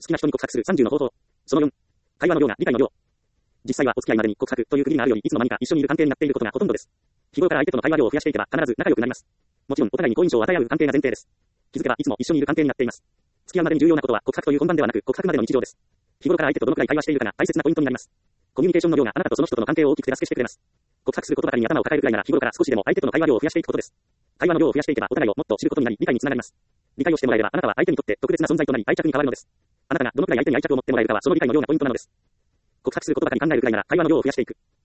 きな人に告白する30の方法。その4。会話の量が理解の量。実際はお付き合いまでに告白という区切りがあるよりいつの間にか一緒にいる関係になっていることがほとんどです。日頃から相手との会話量を増やしていけば必ず仲良くなります。もちろんお互いに好印象を与え合う関係が前提です。気づけばいつも一緒にいる関係になっています。付き合うまでに重要なことは告白という本番ではなく告白までの日常です。日頃から相手とどのくらい会話しているかが大切なポイントになります。コミュニケーションの量があなたとその人との関係を大きく手助けしてくれます。告白することばかりに頭を抱えるくらいなら日頃から少しでも相手との会話量を増やしていくことです。会話の量を増やしていけばお互いをもっと知ることになり理解につながります。理解をしてもらえればあなたは相手にとって特別な存在となり愛着に変わるのです。あなたがどのくらい相手に愛着を持ってもらえるかはその理解の量がポイントなのです。告白することばかり考えるくらいなら会話の量を増やしていく。